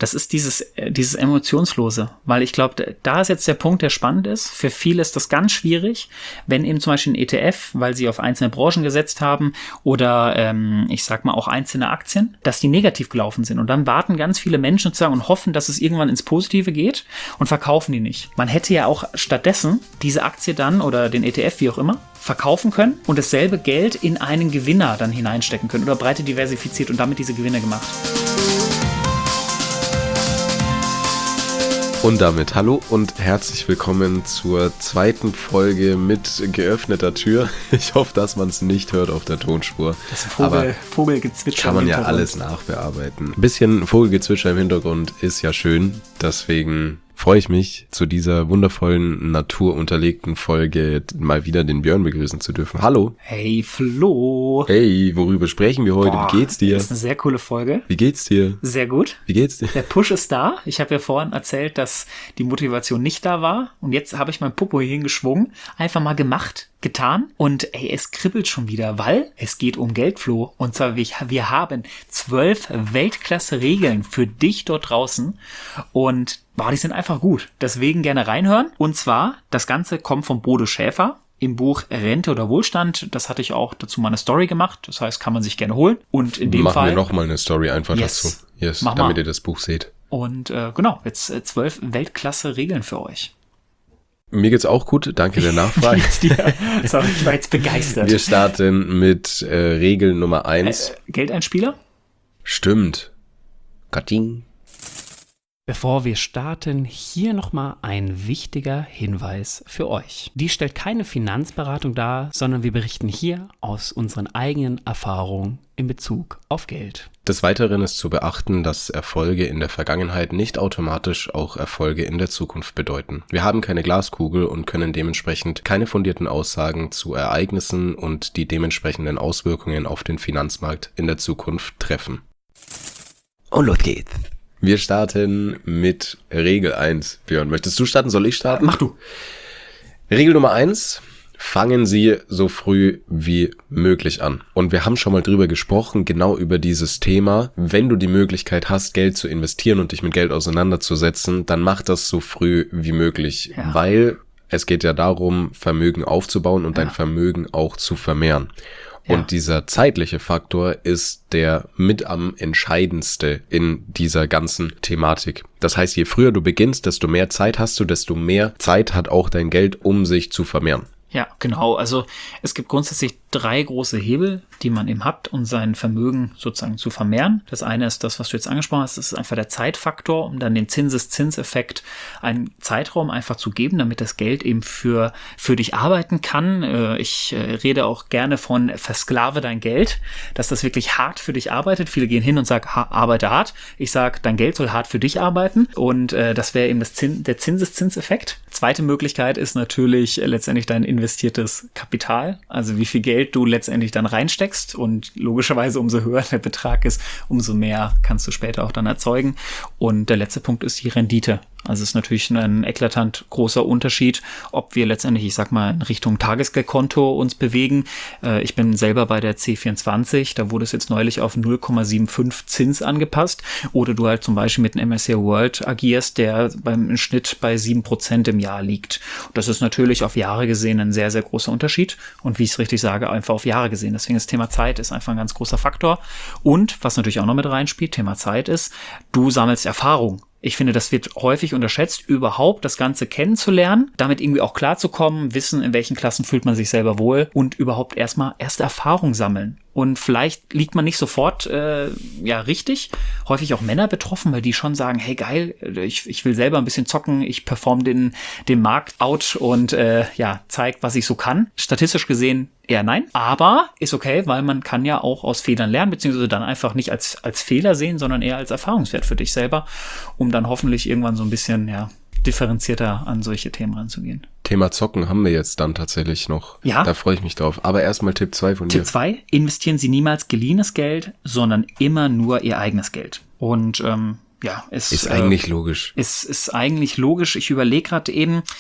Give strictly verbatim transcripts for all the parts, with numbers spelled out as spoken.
Das ist dieses, äh, dieses Emotionslose, weil ich glaube, da ist jetzt der Punkt, der spannend ist. Für viele ist das ganz schwierig, wenn eben zum Beispiel ein E T F, weil sie auf einzelne Branchen gesetzt haben oder ähm, ich sag mal auch einzelne Aktien, dass die negativ gelaufen sind. Und dann warten ganz viele Menschen sozusagen und hoffen, dass es irgendwann ins Positive geht und verkaufen die nicht. Man hätte ja auch stattdessen diese Aktie dann oder den E T F, wie auch immer, verkaufen können und dasselbe Geld in einen Gewinner dann hineinstecken können oder breite diversifiziert und damit diese Gewinne gemacht. Und damit hallo und herzlich willkommen zur zweiten Folge mit geöffneter Tür. Ich hoffe, dass man es nicht hört auf der Tonspur. Das Vogel, Vogelgezwitscher kann man ja alles nachbearbeiten. Ein bisschen Vogelgezwitscher im Hintergrund ist ja schön, deswegen freue ich mich, zu dieser wundervollen, naturunterlegten Folge mal wieder den Björn begrüßen zu dürfen. Hallo. Hey Flo. Hey, worüber sprechen wir heute? Boah, wie geht's dir? Das ist eine sehr coole Folge. Wie geht's dir? Sehr gut. Wie geht's dir? Der Push ist da. Ich habe ja vorhin erzählt, dass die Motivation nicht da war. Und jetzt habe ich mein Popo hier hingeschwungen. Einfach mal gemacht, getan. Und ey, es kribbelt schon wieder, weil es geht um Geld, Flo. Und zwar, wir haben zwölf Weltklasse-Regeln für dich dort draußen. Und boah, die sind einfach gut. Deswegen gerne reinhören. Und zwar, das Ganze kommt von Bodo Schäfer im Buch Rente oder Wohlstand. Das hatte ich auch dazu mal eine Story gemacht. Das heißt, kann man sich gerne holen. Und in dem Machen Fall... Machen wir nochmal eine Story einfach yes, dazu. Yes, damit mal. Ihr das Buch seht. Und äh, genau, jetzt äh, zwölf Weltklasse-Regeln für euch. Mir geht's auch gut, danke der Nachfrage. Wie geht's dir? Sorry, ich war jetzt begeistert. Wir starten mit äh, Regel Nummer eins. Äh, Geldeinspieler? Stimmt. Katting. Bevor wir starten, hier nochmal ein wichtiger Hinweis für euch. Die stellt keine Finanzberatung dar, sondern wir berichten hier aus unseren eigenen Erfahrungen in Bezug auf Geld. Des Weiteren ist zu beachten, dass Erfolge in der Vergangenheit nicht automatisch auch Erfolge in der Zukunft bedeuten. Wir haben keine Glaskugel und können dementsprechend keine fundierten Aussagen zu Ereignissen und die dementsprechenden Auswirkungen auf den Finanzmarkt in der Zukunft treffen. Und los geht's. Wir starten mit Regel eins. Björn, möchtest du starten? Soll ich starten? Mach du. Regel Nummer eins. Fangen Sie so früh wie möglich an. Und wir haben schon mal drüber gesprochen, genau über dieses Thema. Wenn du die Möglichkeit hast, Geld zu investieren und dich mit Geld auseinanderzusetzen, dann mach das so früh wie möglich. Ja. Weil es geht ja darum, Vermögen aufzubauen und ja. dein Vermögen auch zu vermehren. Und ja. dieser zeitliche Faktor ist der mit am entscheidendste in dieser ganzen Thematik. Das heißt, je früher du beginnst, desto mehr Zeit hast du, desto mehr Zeit hat auch dein Geld, um sich zu vermehren. Ja, genau. Also es gibt grundsätzlich drei große Hebel, die man eben hat, um sein Vermögen sozusagen zu vermehren. Das eine ist das, was du jetzt angesprochen hast, das ist einfach der Zeitfaktor, um dann den Zinseszinseffekt einen Zeitraum einfach zu geben, damit das Geld eben für, für dich arbeiten kann. Ich rede auch gerne von versklave dein Geld, dass das wirklich hart für dich arbeitet. Viele gehen hin und sagen, arbeite hart. Ich sage, dein Geld soll hart für dich arbeiten und das wäre eben das Zins, der Zinseszinseffekt. Zweite Möglichkeit ist natürlich letztendlich dein investiertes Kapital, also wie viel Geld du letztendlich dann reinsteckst und logischerweise umso höher der Betrag ist, umso mehr kannst du später auch dann erzeugen. Und der letzte Punkt ist die Rendite. Also es ist natürlich ein eklatant großer Unterschied, ob wir letztendlich, ich sag mal, in Richtung Tagesgeldkonto uns bewegen. Äh, ich bin selber bei der C vierundzwanzig, da wurde es jetzt neulich auf null Komma fünfundsiebzig Zins angepasst. Oder du halt zum Beispiel mit einem M S C I World agierst, der beim im Schnitt bei sieben Prozent im Jahr liegt. Das ist natürlich auf Jahre gesehen ein sehr, sehr großer Unterschied. Und wie ich es richtig sage, einfach auf Jahre gesehen. Deswegen das Thema Zeit ist einfach ein ganz großer Faktor. Und was natürlich auch noch mit reinspielt, Thema Zeit ist, du sammelst Erfahrung. Ich finde, das wird häufig unterschätzt, überhaupt das Ganze kennenzulernen, damit irgendwie auch klarzukommen, wissen, in welchen Klassen fühlt man sich selber wohl und überhaupt erstmal erste Erfahrung sammeln. Und vielleicht liegt man nicht sofort äh, ja richtig, häufig auch Männer betroffen, weil die schon sagen, hey geil, ich, ich will selber ein bisschen zocken, ich perform den, den Markt out und äh, ja, zeigt, was ich so kann. Statistisch gesehen eher nein, aber ist okay, weil man kann ja auch aus Fehlern lernen, beziehungsweise dann einfach nicht als, als Fehler sehen, sondern eher als Erfahrungswert für dich selber, um dann hoffentlich irgendwann so ein bisschen ja differenzierter an solche Themen ranzugehen. Thema Zocken haben wir jetzt dann tatsächlich noch. Ja. Da freue ich mich drauf. Aber erstmal Tipp zwei von dir. Tipp zwei, investieren Sie niemals geliehenes Geld, sondern immer nur Ihr eigenes Geld. Und ähm, ja, es ist eigentlich äh, logisch. Es ist eigentlich logisch. Ich überlege gerade eben,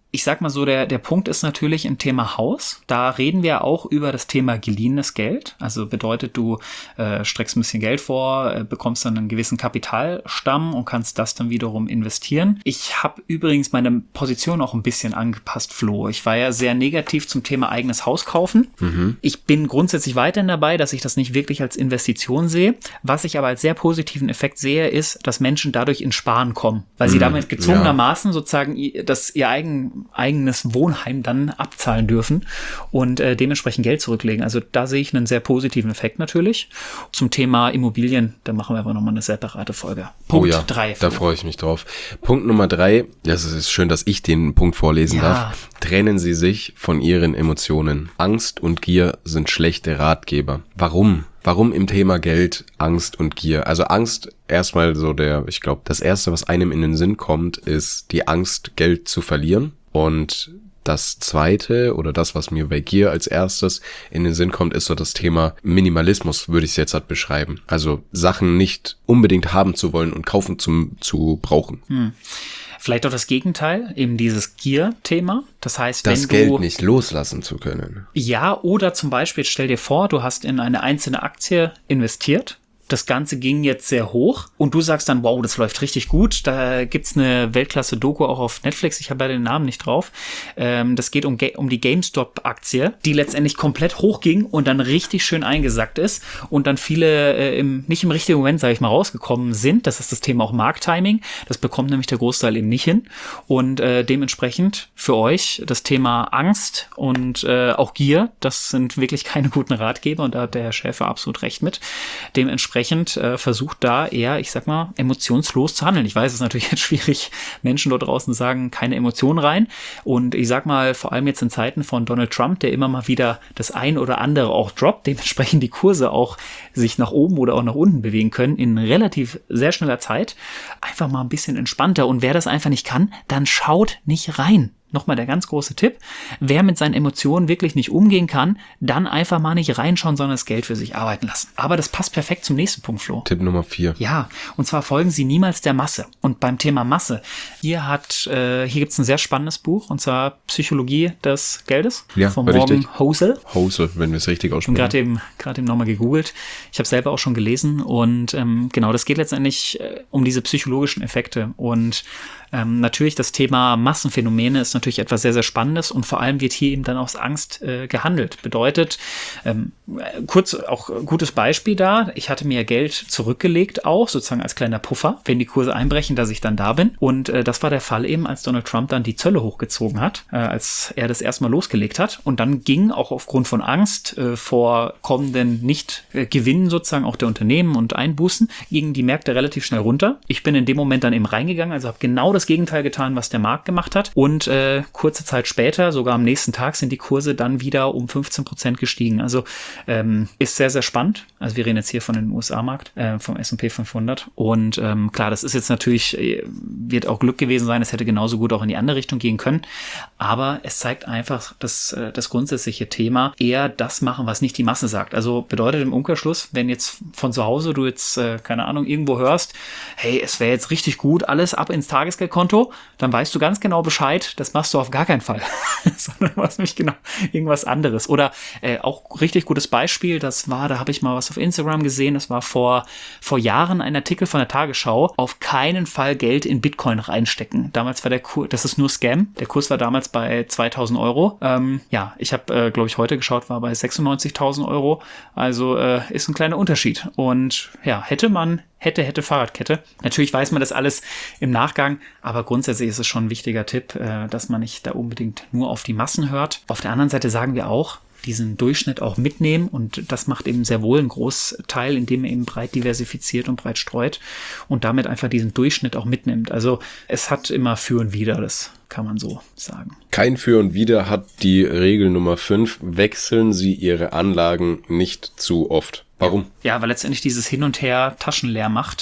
Ich sag mal so, der, der Punkt ist natürlich im Thema Haus. Da reden wir auch über das Thema geliehenes Geld. Also bedeutet, du äh, streckst ein bisschen Geld vor, äh, bekommst dann einen gewissen Kapitalstamm und kannst das dann wiederum investieren. Ich habe übrigens meine Position auch ein bisschen angepasst, Flo. Ich war ja sehr negativ zum Thema eigenes Haus kaufen. Mhm. Ich bin grundsätzlich weiterhin dabei, dass ich das nicht wirklich als Investition sehe. Was ich aber als sehr positiven Effekt sehe, ist, dass Menschen dadurch ins Sparen kommen, weil mhm. sie damit gezwungenermaßen ja. sozusagen das ihr eigen eigenes Wohnheim dann abzahlen dürfen und äh, dementsprechend Geld zurücklegen. Also da sehe ich einen sehr positiven Effekt natürlich. Zum Thema Immobilien, da machen wir aber nochmal eine separate Folge. Punkt oh ja, drei. Da freue ich mich drauf. Punkt Nummer drei, das ist schön, dass ich den Punkt vorlesen ja. darf. Trennen Sie sich von Ihren Emotionen. Angst und Gier sind schlechte Ratgeber. Warum? Warum im Thema Geld, Angst und Gier? Also Angst, erstmal so der, ich glaube, das Erste, was einem in den Sinn kommt, ist die Angst, Geld zu verlieren. Und das Zweite oder das, was mir bei Gier als erstes in den Sinn kommt, ist so das Thema Minimalismus, würde ich es jetzt halt beschreiben. Also Sachen nicht unbedingt haben zu wollen und kaufen zu, zu brauchen. Hm. Vielleicht auch das Gegenteil, eben dieses Gier-Thema. Das heißt, wenn das du... Das Geld nicht loslassen zu können. Ja, oder zum Beispiel, stell dir vor, du hast in eine einzelne Aktie investiert. Das Ganze ging jetzt sehr hoch und du sagst dann, wow, das läuft richtig gut. Da gibt's eine Weltklasse-Doku auch auf Netflix. Ich habe leider den Namen nicht drauf. Ähm, das geht um, um die GameStop-Aktie, die letztendlich komplett hochging und dann richtig schön eingesackt ist und dann viele äh, im, nicht im richtigen Moment, sage ich mal, rausgekommen sind. Das ist das Thema auch Markttiming. Das bekommt nämlich der Großteil eben nicht hin. Und äh, dementsprechend für euch das Thema Angst und äh, auch Gier, das sind wirklich keine guten Ratgeber und da hat der Herr Schäfer absolut recht mit. Dementsprechend äh, versucht da eher, ich sag mal, emotionslos zu handeln. Ich weiß, es ist natürlich jetzt schwierig, Menschen dort draußen sagen, keine Emotionen rein. Und ich sag mal, vor allem jetzt in Zeiten von Donald Trump, der immer mal wieder das ein oder andere auch droppt, dementsprechend die Kurse auch sich nach oben oder auch nach unten bewegen können, in relativ sehr schneller Zeit, einfach mal ein bisschen entspannter. Und wer das einfach nicht kann, dann schaut nicht rein. Nochmal der ganz große Tipp, wer mit seinen Emotionen wirklich nicht umgehen kann, dann einfach mal nicht reinschauen, sondern das Geld für sich arbeiten lassen. Aber das passt perfekt zum nächsten Punkt, Flo. Tipp Nummer vier. Ja, und zwar folgen Sie niemals der Masse. Und beim Thema Masse, hier hat, äh, hier gibt's ein sehr spannendes Buch, und zwar Psychologie des Geldes ja, von Morgan Housel. Housel, wenn wir es richtig aussprechen. Ich habe gerade eben, gerade eben nochmal gegoogelt. Ich habe selber auch schon gelesen und ähm, genau, das geht letztendlich äh, um diese psychologischen Effekte und Ähm, natürlich das Thema Massenphänomene ist natürlich etwas sehr, sehr Spannendes und vor allem wird hier eben dann aus Angst äh, gehandelt. Bedeutet, ähm, kurz auch gutes Beispiel da, ich hatte mir Geld zurückgelegt auch, sozusagen als kleiner Puffer, wenn die Kurse einbrechen, dass ich dann da bin. Und äh, das war der Fall eben, als Donald Trump dann die Zölle hochgezogen hat, äh, als er das erstmal losgelegt hat. Und dann ging auch aufgrund von Angst äh, vor kommenden Nicht-Gewinnen sozusagen auch der Unternehmen und Einbußen, gingen die Märkte relativ schnell runter. Ich bin in dem Moment dann eben reingegangen, also habe genau das Gegenteil getan, was der Markt gemacht hat. Und äh, kurze Zeit später, sogar am nächsten Tag, sind die Kurse dann wieder um fünfzehn Prozent gestiegen. Also ähm, ist sehr, sehr spannend. Also wir reden jetzt hier von dem U S A-Markt, äh, vom S und P fünfhundert. Und ähm, klar, das ist jetzt natürlich, äh, wird auch Glück gewesen sein. Es hätte genauso gut auch in die andere Richtung gehen können. Aber es zeigt einfach das, äh, das grundsätzliche Thema, eher das machen, was nicht die Masse sagt. Also bedeutet im Umkehrschluss, wenn jetzt von zu Hause du jetzt, äh, keine Ahnung, irgendwo hörst, hey, es wäre jetzt richtig gut, alles ab ins Tagesgeld Konto, dann weißt du ganz genau Bescheid, das machst du auf gar keinen Fall, sondern machst nämlich genau irgendwas anderes. Oder äh, auch richtig gutes Beispiel, das war, da habe ich mal was auf Instagram gesehen, das war vor, vor Jahren ein Artikel von der Tagesschau, auf keinen Fall Geld in Bitcoin reinstecken. Damals war der Kurs, das ist nur Scam, der Kurs war damals bei zweitausend Euro. Ähm, ja, ich habe, äh, glaube ich, heute geschaut, war bei sechsundneunzigtausend Euro, also äh, ist ein kleiner Unterschied. Und ja, hätte man Hätte, hätte, Fahrradkette. Natürlich weiß man das alles im Nachgang, aber grundsätzlich ist es schon ein wichtiger Tipp, äh, dass man nicht da unbedingt nur auf die Massen hört. Auf der anderen Seite sagen wir auch, diesen Durchschnitt auch mitnehmen und das macht eben sehr wohl einen Großteil, indem er eben breit diversifiziert und breit streut und damit einfach diesen Durchschnitt auch mitnimmt. Also es hat immer Für und Wider, das kann man so sagen. Kein Für und Wider hat die Regel Nummer fünf. Wechseln Sie Ihre Anlagen nicht zu oft. Warum? Ja, weil letztendlich dieses Hin und Her Taschen leer macht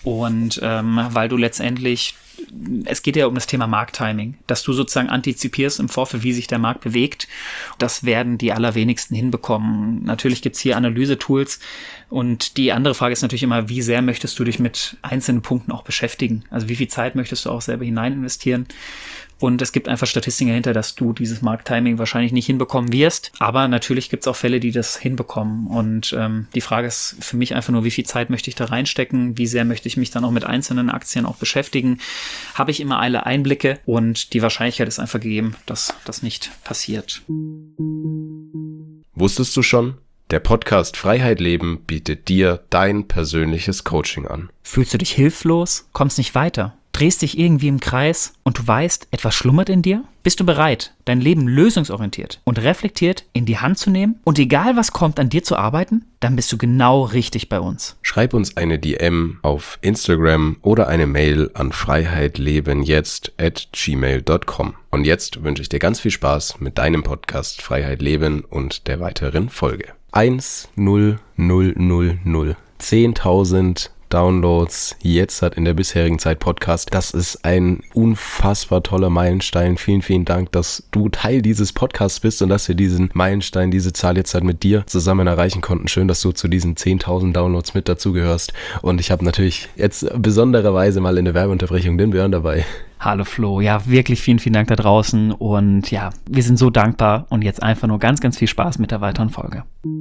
und ähm, weil du letztendlich, es geht ja um das Thema Markttiming, dass du sozusagen antizipierst im Vorfeld, wie sich der Markt bewegt. Das werden die allerwenigsten hinbekommen. Natürlich gibt's hier Analyse-Tools und die andere Frage ist natürlich immer, wie sehr möchtest du dich mit einzelnen Punkten auch beschäftigen? Also wie viel Zeit möchtest du auch selber hinein investieren? Und es gibt einfach Statistiken dahinter, dass du dieses Markttiming wahrscheinlich nicht hinbekommen wirst. Aber natürlich gibt es auch Fälle, die das hinbekommen. Und ähm, die Frage ist für mich einfach nur, wie viel Zeit möchte ich da reinstecken? Wie sehr möchte ich mich dann auch mit einzelnen Aktien auch beschäftigen? Habe ich immer alle Einblicke? Und die Wahrscheinlichkeit ist einfach gegeben, dass das nicht passiert. Wusstest du schon? Der Podcast Freiheit Leben bietet dir dein persönliches Coaching an. Fühlst du dich hilflos? Kommst nicht weiter? Drehst dich irgendwie im Kreis und du weißt, etwas schlummert in dir? Bist du bereit, dein Leben lösungsorientiert und reflektiert in die Hand zu nehmen und egal was kommt, an dir zu arbeiten? Dann bist du genau richtig bei uns. Schreib uns eine D M auf Instagram oder eine Mail an freiheitlebenjetzt at gmail dot com. Und jetzt wünsche ich dir ganz viel Spaß mit deinem Podcast Freiheit Leben und der weiteren Folge. eins null null null null zehntausend Downloads jetzt hat in der bisherigen Zeit Podcast. Das ist ein unfassbar toller Meilenstein. Vielen, vielen Dank, dass du Teil dieses Podcasts bist und dass wir diesen Meilenstein, diese Zahl jetzt halt mit dir zusammen erreichen konnten. Schön, dass du zu diesen zehntausend Downloads mit dazugehörst. Und ich habe natürlich jetzt besondererweise mal in der Werbeunterbrechung den Björn dabei. Hallo Flo, ja wirklich vielen, vielen Dank da draußen und ja, wir sind so dankbar und jetzt einfach nur ganz, ganz viel Spaß mit der weiteren Folge.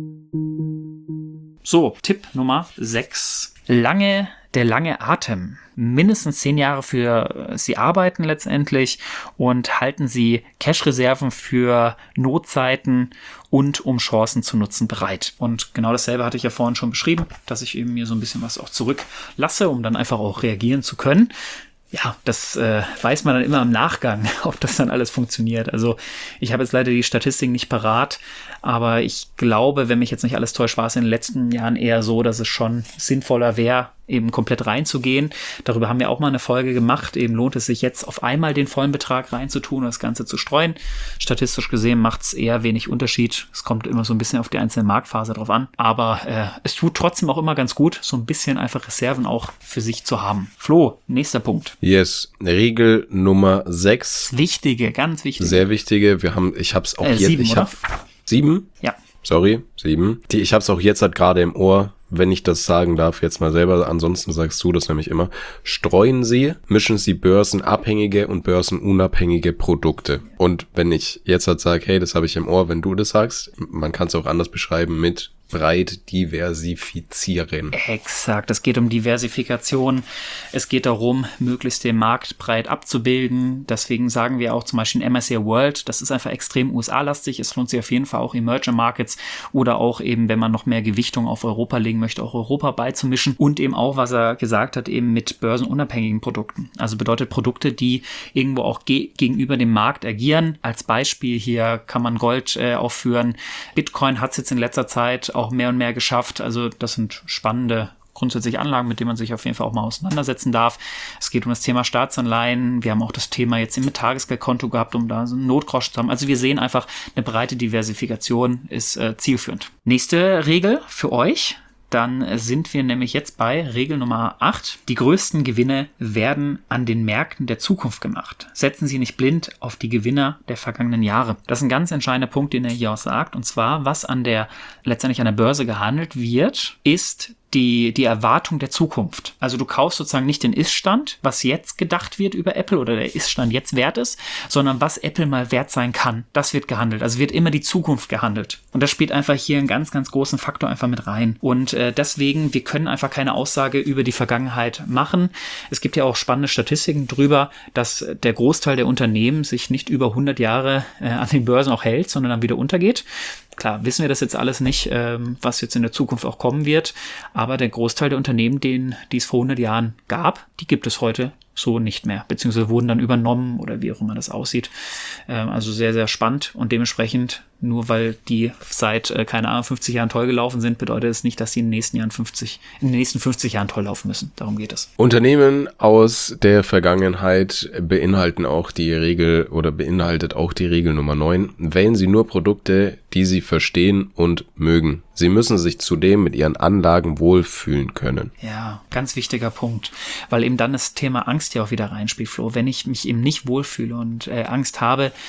So, Tipp Nummer sechs. Lange, der lange Atem. Mindestens zehn Jahre für Sie arbeiten letztendlich und halten Sie Cash-Reserven für Notzeiten und um Chancen zu nutzen bereit. Und genau dasselbe hatte ich ja vorhin schon beschrieben, dass ich eben mir so ein bisschen was auch zurücklasse, um dann einfach auch reagieren zu können. Ja, das äh, weiß man dann immer im Nachgang, ob das dann alles funktioniert. Also ich habe jetzt leider die Statistiken nicht parat, aber ich glaube, wenn mich jetzt nicht alles täuscht, war es in den letzten Jahren eher so, dass es schon sinnvoller wäre, eben komplett reinzugehen. Darüber haben wir auch mal eine Folge gemacht. Eben lohnt es sich jetzt auf einmal den vollen Betrag reinzutun und das Ganze zu streuen. Statistisch gesehen macht es eher wenig Unterschied. Es kommt immer so ein bisschen auf die einzelne Marktphase drauf an. Aber äh, es tut trotzdem auch immer ganz gut, so ein bisschen einfach Reserven auch für sich zu haben. Flo, nächster Punkt. Yes, Regel Nummer sechs. Wichtige, ganz wichtige. Sehr wichtige. Wir haben, ich habe es auch äh, jetzt. Sieben, ich oder? hab, sieben? Ja. Sorry, sieben. Die, ich habe es auch jetzt halt gerade im Ohr, wenn ich das sagen darf, jetzt mal selber. Ansonsten sagst du das nämlich immer. Streuen Sie, mischen Sie börsenabhängige und börsenunabhängige Produkte. Und wenn ich jetzt halt sage, hey, das habe ich im Ohr, wenn du das sagst, man kann es auch anders beschreiben mit breit diversifizieren. Exakt, es geht um Diversifikation. Es geht darum, möglichst den Markt breit abzubilden. Deswegen sagen wir auch zum Beispiel M S C I World, das ist einfach extrem U S A-lastig. Es lohnt sich auf jeden Fall auch Emerging Markets oder auch eben, wenn man noch mehr Gewichtung auf Europa legen möchte, auch Europa beizumischen. Und eben auch, was er gesagt hat, eben mit börsenunabhängigen Produkten. Also bedeutet Produkte, die irgendwo auch ge- gegenüber dem Markt agieren. Als Beispiel hier kann man Gold äh, aufführen. Bitcoin hat es jetzt in letzter Zeit auch mehr und mehr geschafft. Also das sind spannende grundsätzlich Anlagen, mit denen man sich auf jeden Fall auch mal auseinandersetzen darf. Es geht um das Thema Staatsanleihen. Wir haben auch das Thema jetzt im Tagesgeldkonto gehabt, um da so einen Notgroschen zu haben. Also wir sehen einfach, eine breite Diversifikation ist äh, zielführend. Nächste Regel für euch. Dann sind wir nämlich jetzt bei Regel Nummer acht. Die größten Gewinne werden an den Märkten der Zukunft gemacht. Setzen Sie nicht blind auf die Gewinner der vergangenen Jahre. Das ist ein ganz entscheidender Punkt, den er hier auch sagt. Und zwar, was an der, letztendlich an der Börse gehandelt wird, ist die, die Erwartung der Zukunft. Also du kaufst sozusagen nicht den Ist-Stand, was jetzt gedacht wird über Apple oder der Ist-Stand jetzt wert ist, sondern was Apple mal wert sein kann. Das wird gehandelt. Also wird immer die Zukunft gehandelt. Und das spielt einfach hier einen ganz, ganz großen Faktor einfach mit rein. Und äh, deswegen, wir können einfach keine Aussage über die Vergangenheit machen. Es gibt ja auch spannende Statistiken drüber, dass der Großteil der Unternehmen sich nicht über hundert Jahre äh, an den Börsen auch hält, sondern dann wieder untergeht. Klar, wissen wir das jetzt alles nicht, ähm, was jetzt in der Zukunft auch kommen wird, aber der Großteil der Unternehmen, den, die es vor hundert Jahren gab, die gibt es heute so nicht mehr, beziehungsweise wurden dann übernommen oder wie auch immer das aussieht. Ähm, also sehr, sehr spannend und dementsprechend, nur weil die seit, äh, keine Ahnung, fünfzig Jahren toll gelaufen sind, bedeutet es nicht, dass sie in den nächsten Jahren fünfzig, in den nächsten fünfzig Jahren toll laufen müssen. Darum geht es. Unternehmen aus der Vergangenheit beinhalten auch die Regel oder beinhaltet auch die Regel Nummer neun. Wählen Sie nur Produkte, die Sie verstehen und mögen. Sie müssen sich zudem mit Ihren Anlagen wohlfühlen können. Ja, ganz wichtiger Punkt, weil eben dann das Thema Angst ja auch wieder reinspielt, Flo. Wenn ich mich eben nicht wohlfühle und äh, Angst habe,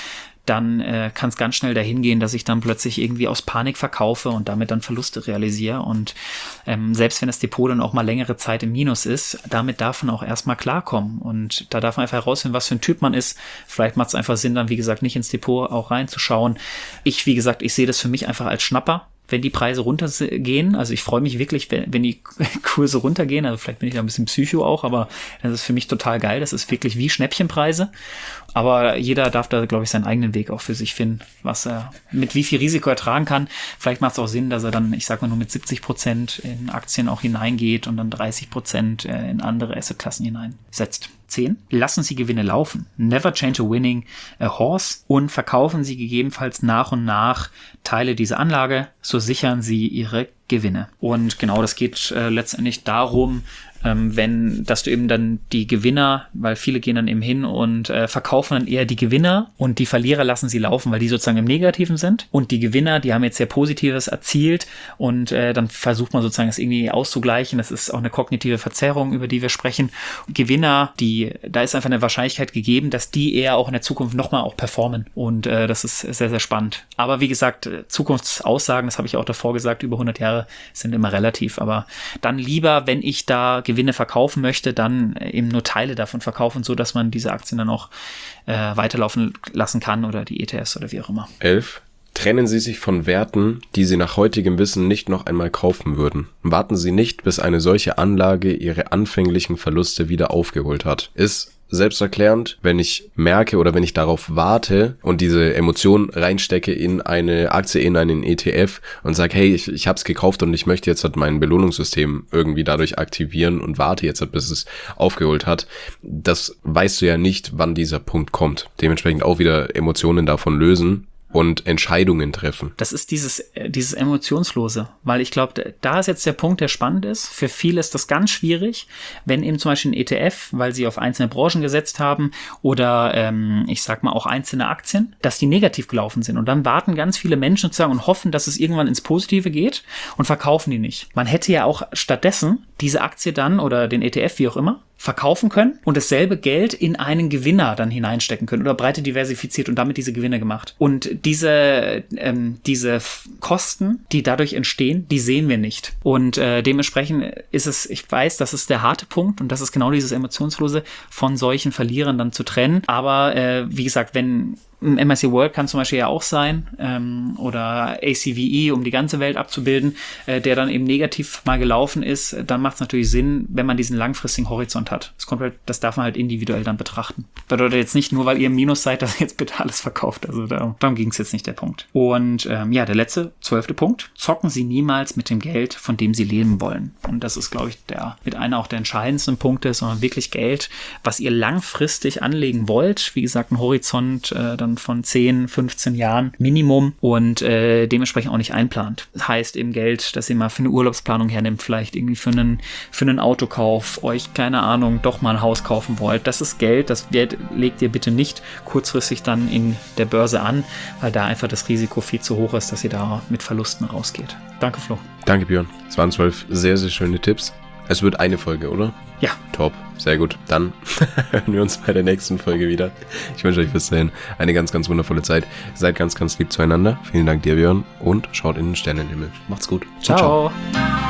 dann äh, kann es ganz schnell dahin gehen, dass ich dann plötzlich irgendwie aus Panik verkaufe und damit dann Verluste realisiere. Und ähm, selbst wenn das Depot dann auch mal längere Zeit im Minus ist, damit darf man auch erstmal klarkommen. Und da darf man einfach herausfinden, was für ein Typ man ist. Vielleicht macht es einfach Sinn, dann wie gesagt nicht ins Depot auch reinzuschauen. Ich, wie gesagt, ich sehe das für mich einfach als Schnapper, wenn die Preise runtergehen. Also ich freue mich wirklich, wenn, wenn die Kurse runtergehen. Also vielleicht bin ich da ein bisschen Psycho auch, aber das ist für mich total geil. Das ist wirklich wie Schnäppchenpreise. Aber jeder darf da, glaube ich, seinen eigenen Weg auch für sich finden, was er mit wie viel Risiko er tragen kann. Vielleicht macht es auch Sinn, dass er dann, ich sag mal, nur mit siebzig Prozent in Aktien auch hineingeht und dann dreißig Prozent in andere Assetklassen hineinsetzt. zehn. Lassen Sie Gewinne laufen. Never change a winning a horse. Und verkaufen Sie gegebenenfalls nach und nach Teile dieser Anlage, so sichern Sie Ihre Gewinne. Und genau, das geht äh, letztendlich darum, ähm, wenn, dass du eben dann die Gewinner, weil viele gehen dann eben hin und äh, verkaufen dann eher die Gewinner und die Verlierer lassen sie laufen, weil die sozusagen im Negativen sind. Und die Gewinner, die haben jetzt sehr Positives erzielt und äh, dann versucht man sozusagen das irgendwie auszugleichen. Das ist auch eine kognitive Verzerrung, über die wir sprechen. Gewinner, die, da ist einfach eine Wahrscheinlichkeit gegeben, dass die eher auch in der Zukunft nochmal auch performen. Und äh, das ist sehr, sehr spannend. Aber wie gesagt, Zukunftsaussagen, das habe ich auch davor gesagt, über hundert Jahre sind immer relativ. Aber dann lieber, wenn ich da Gewinne verkaufen möchte, dann eben nur Teile davon verkaufen, so dass man diese Aktien dann auch äh, weiterlaufen lassen kann oder die E T Fs oder wie auch immer. elf. Trennen Sie sich von Werten, die Sie nach heutigem Wissen nicht noch einmal kaufen würden. Warten Sie nicht, bis eine solche Anlage Ihre anfänglichen Verluste wieder aufgeholt hat. Ist selbsterklärend, wenn ich merke oder wenn ich darauf warte und diese Emotion reinstecke in eine Aktie, in einen E T F und sage, hey, ich, ich habe es gekauft und ich möchte jetzt halt mein Belohnungssystem irgendwie dadurch aktivieren und warte jetzt halt, bis es aufgeholt hat. Das weißt du ja nicht, wann dieser Punkt kommt. Dementsprechend auch wieder Emotionen davon lösen und Entscheidungen treffen. Das ist dieses, äh, dieses Emotionslose, weil ich glaube, da ist jetzt der Punkt, der spannend ist. Für viele ist das ganz schwierig, wenn eben zum Beispiel ein E T F, weil sie auf einzelne Branchen gesetzt haben oder ähm, ich sag mal auch einzelne Aktien, dass die negativ gelaufen sind. Und dann warten ganz viele Menschen sozusagen und hoffen, dass es irgendwann ins Positive geht und verkaufen die nicht. Man hätte ja auch stattdessen diese Aktie dann oder den E T F, wie auch immer, verkaufen können und dasselbe Geld in einen Gewinner dann hineinstecken können oder breite diversifiziert und damit diese Gewinne gemacht. Und diese, ähm, diese F- Kosten, die dadurch entstehen, die sehen wir nicht. Und äh, dementsprechend ist es, ich weiß, das ist der harte Punkt und das ist genau dieses Emotionslose von solchen Verlierern dann zu trennen. Aber äh, wie gesagt, wenn M S C I World kann zum Beispiel ja auch sein ähm, oder A C V E, um die ganze Welt abzubilden, äh, der dann eben negativ mal gelaufen ist, dann macht es natürlich Sinn, wenn man diesen langfristigen Horizont hat. Das, kommt halt, das darf man halt individuell dann betrachten. Bedeutet jetzt nicht nur, weil ihr im Minus seid, dass ihr jetzt bitte alles verkauft. Also da, darum ging es jetzt nicht, der Punkt. Und ähm, ja, der letzte, zwölfte Punkt. Zocken Sie niemals mit dem Geld, von dem Sie leben wollen. Und das ist, glaube ich, der mit einer auch der entscheidendsten Punkte, sondern wirklich Geld, was ihr langfristig anlegen wollt. Wie gesagt, ein Horizont äh, dann von zehn, fünfzehn Jahren Minimum und äh, dementsprechend auch nicht einplant. Das heißt eben Geld, das ihr mal für eine Urlaubsplanung hernimmt, vielleicht irgendwie für einen, für einen Autokauf, euch, keine Ahnung, doch mal ein Haus kaufen wollt. Das ist Geld, das Geld legt ihr bitte nicht kurzfristig dann in der Börse an, weil da einfach das Risiko viel zu hoch ist, dass ihr da mit Verlusten rausgeht. Danke, Flo. Danke, Björn. Es waren zwölf sehr, sehr schöne Tipps. Es wird eine Folge, oder? Ja. Top. Sehr gut. Dann hören wir uns bei der nächsten Folge wieder. Ich wünsche euch bis dahin eine ganz, ganz wundervolle Zeit. Seid ganz, ganz lieb zueinander. Vielen Dank dir, Björn. Und schaut in den Sternenhimmel. Macht's gut. Ciao. Ciao.